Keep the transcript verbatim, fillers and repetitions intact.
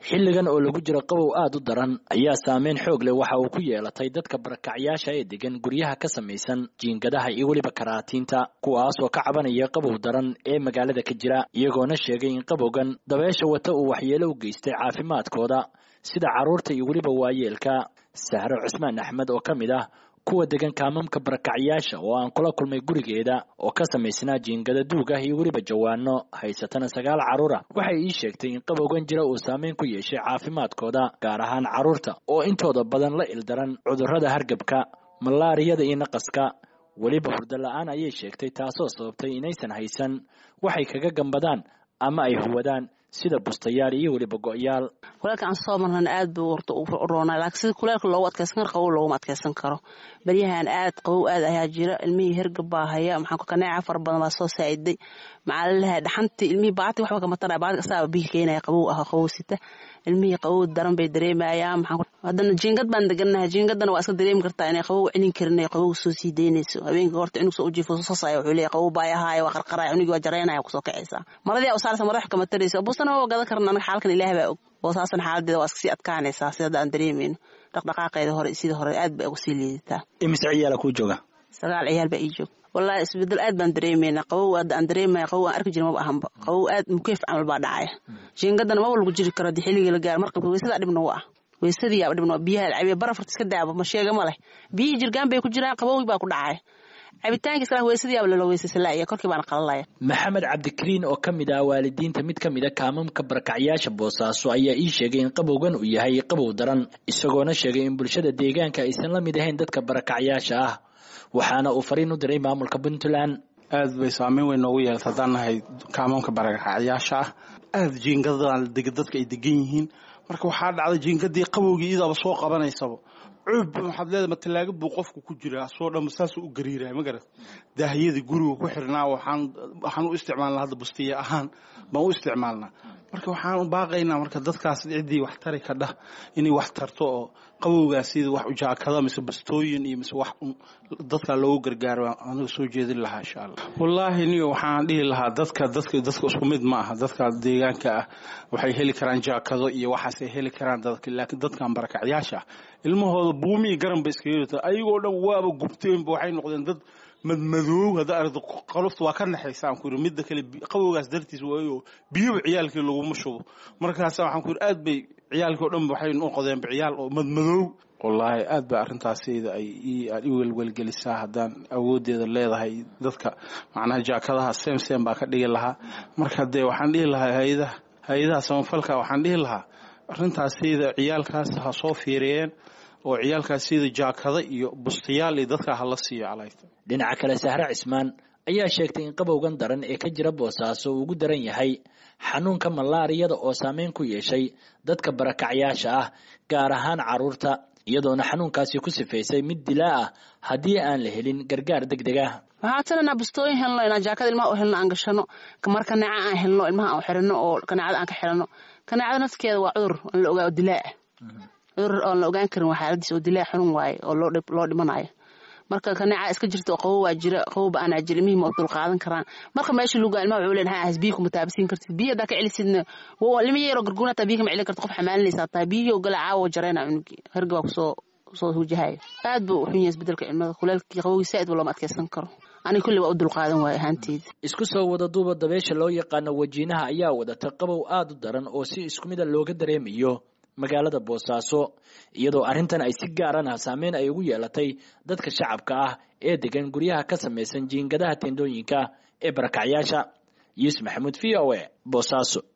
xilligan oo lagu jiro qabow aad u daran ayaa saameyn xoog leh waxa uu ku yeelatay dadka barakacyaasha ee degan guryaha ka samaysan jiingadaha iyo weliba karaatiinta kuwaas oo ka cabanaya qabow daran ee magaalada ka jira iyagoona sheegay in qabowgan dabeesha wata uu waxyeelo u geystay caafimaadkooda sida caruurta iyo weliba waayeelka. Sahro Cusmaan Axmed oo ka mid ah kuwa degan kaamamka barakacyaasha oo aan kula kulmay gurigeeda oo ka samaysnaa jiingada duug ah iyo weliba jawaano haysatana sagaal caruur ah waxay ii sheegtay in qabowgan jira uu saameyn ku yeeshay caafimaadkooda gaar ahaan caruurta oo intooda badan la ildaran cudurrada hargabka, malaariyada iyo naqaska. weliba hurdo la'aan ayay sheegtay taasoo sababtay inaysan haysan waxay kaga gambadaan ama ay huwadaan sida bustayaal iyo weliba go'yaal. kuleelka aan soo marnaan aad buu warto u roonaa laakiin sida kuleelka loogu adkeysan karo qabow looguma adkeysan karo. baryahan aad qabow aad ayaa jira ilmihii hergab baa haya maxaan ku kaneeca fara badan baa soo saaciday macallinaha dhaxantii ilmihii baati waxba kama taraa baati asaaba bihi keenaya qabow ah qabow sita ilmihii qabow daran bay dareemayaan maxaan haddana jiingad baan deganahay jiingadana waa iska dareemi kartaa inay qabow celin karin qabow soo sii deynayso habeenkii horta inuu soo jiifo soo saaya wuxuu leeyahay qabow baa yahay waa qarqaray unigi waa jareynaya ku soo kacaysa maradii u saarsan madax kama tarayso busana waa gadan karnaa anaga xaalkan ilaahay baa og boosaasan xaaladeeda waa iska sii adkaanaysaa sida aan dareemayno dhaqdhaqaaqeeda hore sida hore aad bay uga sii liidataa. imis ciyaal ku jooga sagaal ciyaal baa ii joog wallahi isbedel aad baan dareemayna qabow aad aan dareemay qabow aan arki jiray ma ahanba qabow aad mukeef amal baa dhacay jiingadana ma walba jiri karo xilliga la gaar marka weysada dhibna waa weysadii yaa dhibna biyaha cabiya barafta iska daaba ma sheega ma leh biyo jirgaan bay ku jiraan qabow baa ku dhacay cabitaanka isla weysadii yaa la weysaysaa iyo korkii baan qalalay. Maxamed Cabdikariin oo kamid ah waalidiinta mid kamid ah kaamamka barakacyaasha Boosaaso ayaa ii sheegay in qabowgan uu yahay qabow daran isagoona sheegay in bulshada deegaanka aysan la mid ahayn dadka barakacyaasha ah waxaana uu fariin u diray maamulka Puntland. aad bay saameyn weyn noogu yeelatay haddaan nahay kaamamka barakacyaasha ah aad jiingadaan dadka ay degan yihiin marka waxaa dhacday jiingadii qabowgii idaba soo qabanaysaba cub waxaad leedahay matalaaga buu qofku ku jiraa soo dhammasaas u gariiray ma garad daahiyada guriga ku xirnaa waxaan waxaan u isticmaalnaa hadda bustiya ahaan baan u isticmaalnaa marka waxaan u baaqaynaa marka dadkaas cidii wax tari ka dhah inay wax tarto oo qabowgaas sida wax u jaakada mise bustooyin iyo mise wax dadka loogu gargaaro aniga soo jeedin lahaa insha Allah. wallaahi niyo waxaan dhihi lahaa dadka dadka dadka isku mid ma aha dadka deegaanka ah waxay heli karaan jaakado iyo waxaas ay heli karaan dadka laakiin dadkan barakacyaasha ilmahooda buumi garan bay iska yeelata ayagoo dhan waaba gubteen waxay noqdeen dad madmadow hada ardo qalofta waa ka naxaysaan ku mid kale qabowgaas dartiis waayo biyo ciyaalkii lagu mushubo markaas waxaan ku aad bay ciyaalkii dhan waxay noqdeen ciyaal oo madmadow wallahi aad ba arintaasayda ay aad u welwel gelisaa hadaan awoodeeda leedahay dadka macnaha jaakadaha same same baa ka dhigi lahaa marka hadee waxaan dhihi lahaa hay'adaha hay'adaha samafalka waxaan dhihi lahaa arintaasayda ciyaalkaas ha soo fiiriyeen oo ciyaalkaas sida jaakada iyo bustiyaal iyo dadka hala siiyo calayta. dhinaca kale Sahra Cismaan ayaa sheegtay in qabowgan daran ee ka jira Boosaaso uu ugu daran yahay xanuunka malaariyada oo saameyn ku yeeshay dadka barakacyaasha ah gaar ahaan caruurta iyadoona xanuunkaasi ku sifaysay mid dilaa ah haddii aan la helin gargaar degdeg ah. waxaan tanana bustooyin helno inaan jaakada ilmaha u helno aan gashano marka naca aan helno ilmaha aan xirano oo kanaacada aan ka xirano kanaacada nafkeeda waa cudur la ogaa dilaa cudur oo la ogaan karin waxa xaaladiisa oo dilaa xanuun waaye oo loo loo dhimanayo marka kanaaca iska jirto qabow waa jira qabow baan ajiri muhiim oo dul qaadan karaan marka meesha lagu ilmaha wuxuu leeyahay hasbiyo kuma taabsiin kartid biyo da ka celisidna waa ilmo yar oo garguuna tabiyo kuma celin kartid qof xamaalinaysa tabiyo galaaca jareena unugi herga waa soo soo hujahay aad buu wuxuu yahay isbedelka ilmaha kuleelkii qabowgi saad wala ma adkeysan karo ani kulli waa u dul qaadan waay ahaanteed. isku soo wada duuba dabeesha loo yaqaan wajiinaha ayaa wadata qabow aad u daran oo si isku mid ah looga dareemayo magaalada Boosaaso iyadoo arintan ay si gaar ah saameyn ay ugu yeelatay dadka shacabka ah ee degan guryaha ka samaysan jiingadaha tendooyinka ee barakacyaasha. Yusuf Maxamuud V O A Boosaaso.